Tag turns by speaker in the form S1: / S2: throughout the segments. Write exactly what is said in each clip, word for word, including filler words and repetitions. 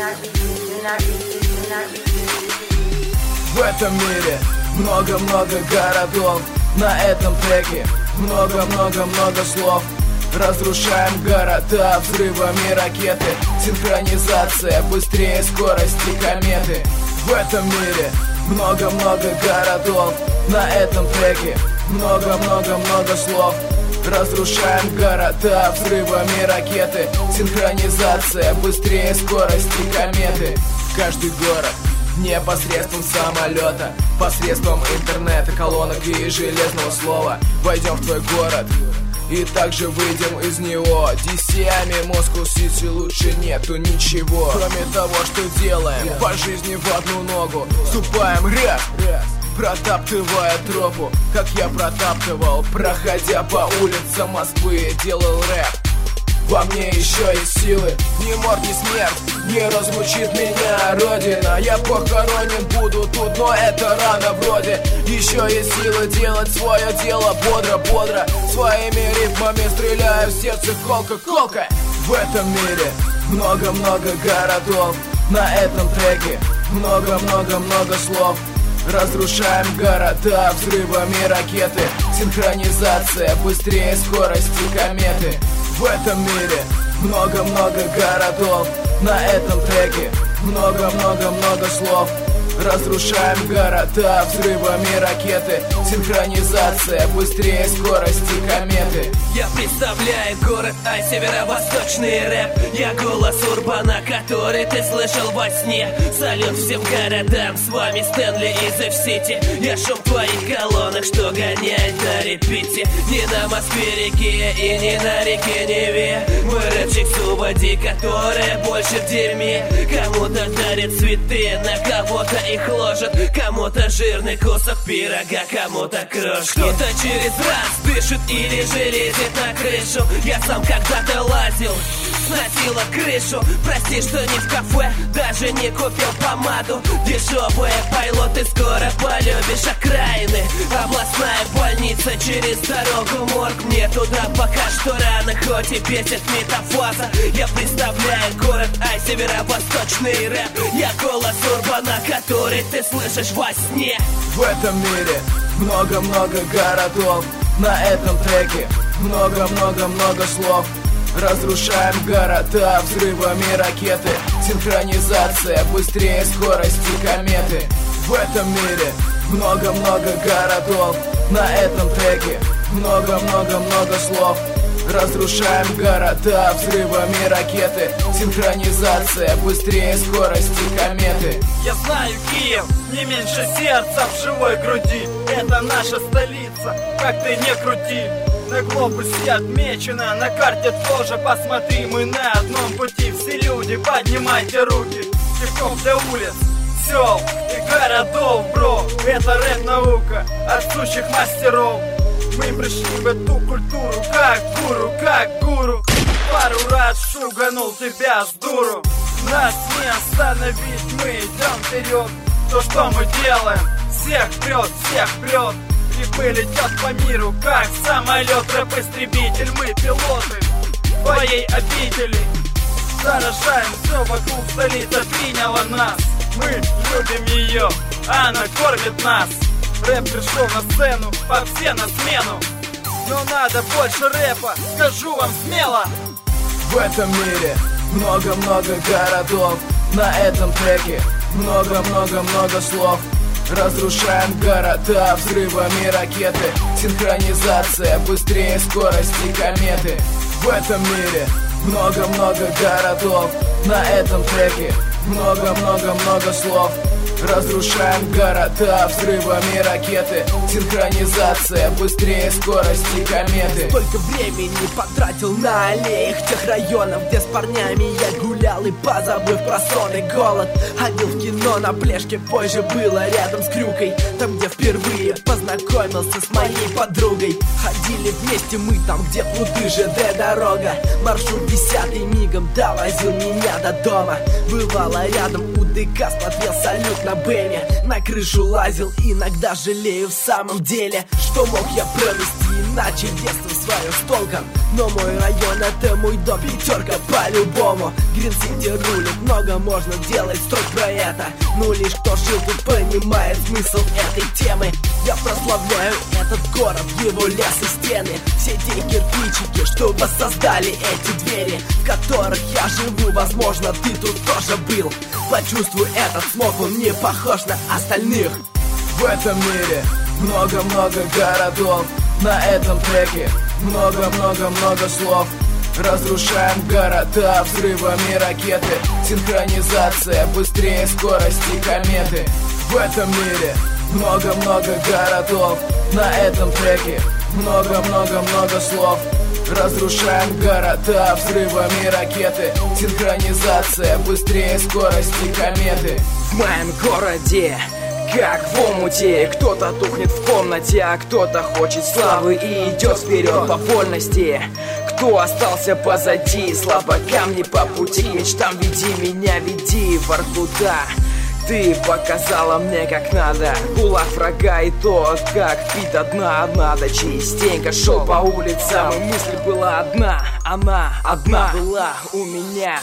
S1: В этом мире много-много городов. На этом треке много-много-много слов. Разрушаем города взрывами ракеты. Синхронизация быстрее скорости кометы. В этом мире много-много городов. На этом треке много-много-много слов. Разрушаем города взрывами ракеты. Синхронизация быстрее скорости кометы. Каждый город не посредством самолета, посредством интернета, колонок и железного слова. Войдем в твой город и также выйдем из него. ди си ами Москва-Сити лучше нету ничего, кроме того, что делаем по жизни в одну ногу. Ступаем раз, протаптывая тропу, как я протаптывал, проходя по улицам Москвы, делал рэп. Во мне еще есть силы, ни морг, ни смерть не разлучит меня Родина. Я похоронен буду тут, но это рано вроде. Еще есть силы делать свое дело бодро-бодро. Своими ритмами стреляю в сердце колка-колка. В этом мире много-много городов. На этом треке много-много-много слов. Разрушаем города взрывами ракеты. Синхронизация быстрее скорости кометы. В этом мире много-много городов. На этом треке много-много-много слов. Разрушаем города взрывами ракеты. Синхронизация быстрее скорости кометы.
S2: Я представляю город, а северо-восточный рэп. Я голос Урбана, который ты слышал во сне. Салют всем городам, с вами Стэнли из Эф-Сити. Я шум твоих колонок, что гоняет на репите. Не на Москве-реке и не на реке Неве. Мы рэпчик Субади, которая больше в дерьме. Кому-то дарит цветы, на кого-то их ложат. Кому-то жирный кусок пирога, кому-то крошки. Кто-то через раз дышит или же лезет на крышу. Я сам когда-то лазил, сносила крышу. Прости, что не в кафе, даже не купил помаду. Дешевые байло, ты скоро полюбишь окраины. Областная больница, через дорогу морг. Мне туда пока что рано, хоть и бесит метафаза. Я представляю город, а северо-восточный рэп. Я голос Урбана, который ты слышишь во сне.
S1: В этом мире много-много городов. На этом треке много-много-много слов. Разрушаем города взрывами ракеты. Синхронизация быстрее скорости кометы. В этом мире много-много городов. На этом треке много-много-много слов. Разрушаем города взрывами ракеты. Синхронизация быстрее скорости кометы.
S3: Я знаю Киев, не меньше сердца в живой груди. Это наша столица, как ты не крути. На глобусе отмечено, на карте тоже посмотри. Мы на одном пути, все люди, поднимайте руки. Кивком для улиц, сел и городов, бро. Это рэп-наука от сущих мастеров. Мы пришли в эту культуру как гуру, как гуру. Пару раз шуганул тебя с дуру. Нас не остановить, мы идем вперед. То, что мы делаем, всех прет, всех прет. Грибы летят по миру, как самолет. Рэп-истребитель, мы пилоты твоей обители. Заражаем все вокруг, столица приняла нас. Мы любим ее, она кормит нас. Рэп пришел на сцену, по все на смену. Но надо больше рэпа, скажу вам смело.
S1: В этом мире много-много городов. На этом треке много-много-много слов. Разрушаем города взрывами ракеты. Синхронизация быстрее скорости кометы. В этом мире много-много городов. На этом треке много-много-много слов. Разрушаем города взрывами ракеты. Синхронизация быстрее скорости кометы.
S4: Столько времени потратил на аллеях тех районов, где с парнями я гулял и позабыв про сон и голод. Ходил в кино на Плешке, позже было рядом с Крюкой. Там, где впервые познакомился с моей подругой. Ходили вместе мы там, где пруды, ЖД дорога. Маршрут десятый мигом довозил меня до дома. Бывало рядом у ДК, смотрел салют на Бэме. На крышу лазил, иногда жалею в самом деле, что мог я провести начать детство свое с толком. Но мой район это мой дом, пятерка по-любому. Грин-Сити рулит, много можно делать строк про это. Ну лишь кто жил тут понимает смысл этой темы. Я прославляю этот город, его лес и стены. Все те кирпичики, что воссоздали эти двери, в которых я живу, возможно ты тут тоже был. Почувствуй этот смог, он не похож на остальных.
S1: В этом мире много-много городов. На этом треке много-много-много слов. Разрушаем города взрывами ракеты. Синхронизация быстрее скорости кометы. В этом мире много-много городов. На этом треке много-много-много слов. Разрушаем города взрывами ракеты. Синхронизация быстрее скорости кометы.
S5: В моем городе как в омуте, кто-то тухнет в комнате, а кто-то хочет славы и идет вперед по вольности. Кто остался позади, слабо камни по пути к мечтам, веди меня, веди, Воркута. Ты показала мне как надо кулак врага и то, как пить до дна. Надо частенько шел по улицам, и мысль была одна, она одна была у меня.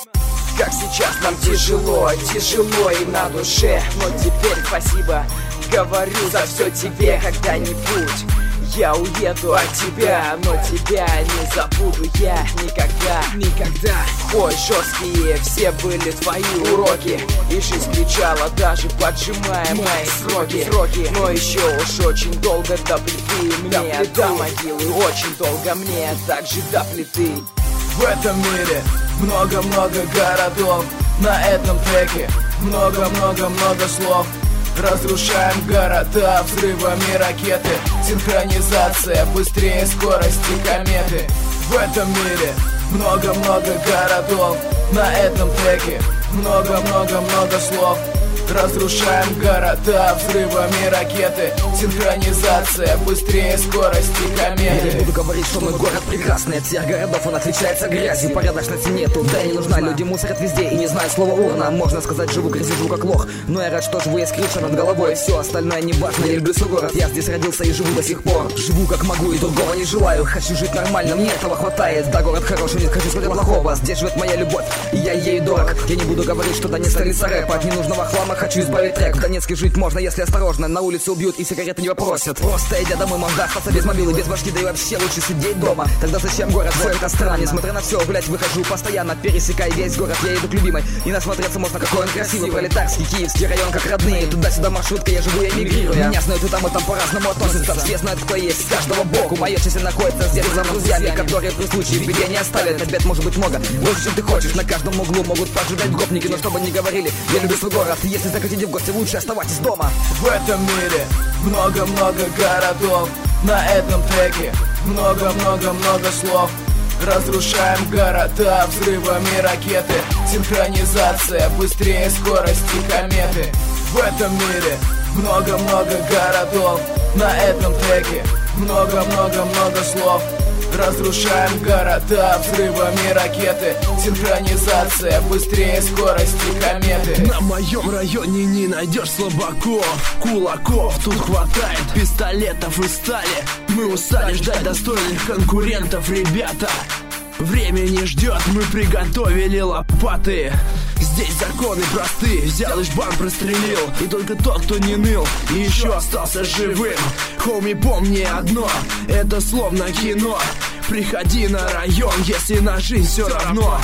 S5: Как сейчас нам тяжело, тяжело и на душе, но теперь спасибо говорю за все тебе. Когда-нибудь я уеду от тебя, но тебя не забуду я никогда, никогда. Ой, жесткие все были твои уроки, и жизнь кричала, даже поджимая мои сроки, сроки. Но еще уж очень долго до плиты мне, до могилы очень долго мне, также до плиты.
S1: В этом мире много-много городов. На этом треке много-много-много слов. Разрушаем города взрывами ракеты. Синхронизация быстрее скорости кометы. В этом мире много-много городов. На этом треке много-много-много слов. Разрушаем города взрывами ракеты. Синхронизация быстрее скорости кометы.
S6: Я не буду говорить, что мой город прекрасный. От всех городов он отличается грязью. Порядочности нету, да и не нужна. Люди мусорят везде и не знают слова урна. Можно сказать, живу грязи, живу как лох. Но я рад, что живу, есть крыша над головой. Все остальное не важно, я люблю свой город. Я здесь родился и живу до сих пор. Живу как могу и другого не желаю. Хочу жить нормально, мне этого хватает. Да, город хороший, не скажу, что для плохого. Здесь живет моя любовь, и я ей дорог. Я не буду говорить, что да не столица рэпа. От ненужного хлама хочу избавить трек. В Донецке жить можно, если осторожно. На улице убьют и сигареты не попросят. Просто идя домой можно остаться без мобилы, без башки, да и вообще лучше сидеть дома. Тогда зачем город? Все это странно. Несмотря на все, гулять выхожу постоянно. Пересекая весь город, я иду к любимой. И насмотреться можно, какой он красивый. Пролетарский, киевский район, как родные. Туда-сюда маршрутка, я живу, я мигрирую. Меня знают и там, и там по-разному относятся. Все знают, кто есть с каждого боку. Моя честь находится здесь за друзьями, которые при случае в беде не оставят. Обед может быть много, больше, чем ты хочешь. На каждом углу могут поджидать гопники. Но чтобы не говорили, я люблю свой город. Если захотите в гости, лучше оставайтесь дома.
S1: В этом мире много-много городов. На этом треке много-много-много слов. Разрушаем города взрывами ракеты. Синхронизация быстрее скорости кометы. В этом мире много-много городов. На этом треке много-много-много слов. Разрушаем города взрывами ракеты. Синхронизация быстрее скорости кометы.
S7: На моем районе не найдешь слабаков, кулаков тут хватает, пистолетов и стали. Мы устали ждать достойных конкурентов, ребята. Время не ждет, мы приготовили лопаты. Здесь законы просты, взял и жбан прострелил. И только тот, кто не ныл и еще остался живым. Хоми, помни одно, это словно кино. Приходи на район, если на жизнь все равно.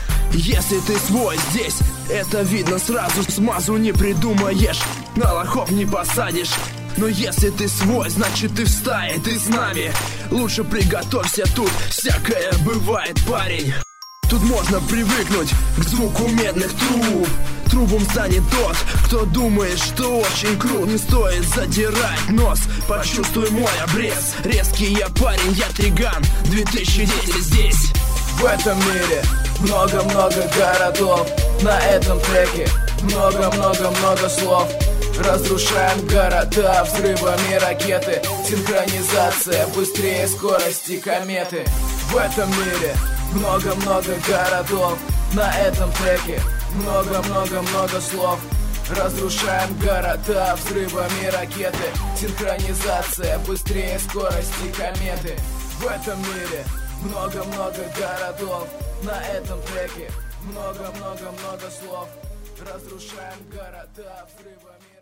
S7: Если ты свой здесь, это видно сразу. Смазу не придумаешь, на лохов не посадишь. Но если ты свой, значит ты в стае, ты с нами. Лучше приготовься, тут всякое бывает, парень. Тут можно привыкнуть к звуку медных труб. Трубом станет тот, кто думает, что очень крут. Не стоит задирать нос, почувствуй мой обрез. Резкий я парень, я Триган, две тысячи десять здесь.
S1: В этом мире много-много городов. На этом треке много-много-много слов. Разрушаем города взрывами ракеты. Синхронизация быстрее скорости кометы. В этом мире много-много городов. На этом треке много-много-много слов. Разрушаем города взрывами ракеты. Синхронизация быстрее скорости кометы. В этом мире много-много городов. На этом треке много-много-много слов. Разрушаем города взрывами.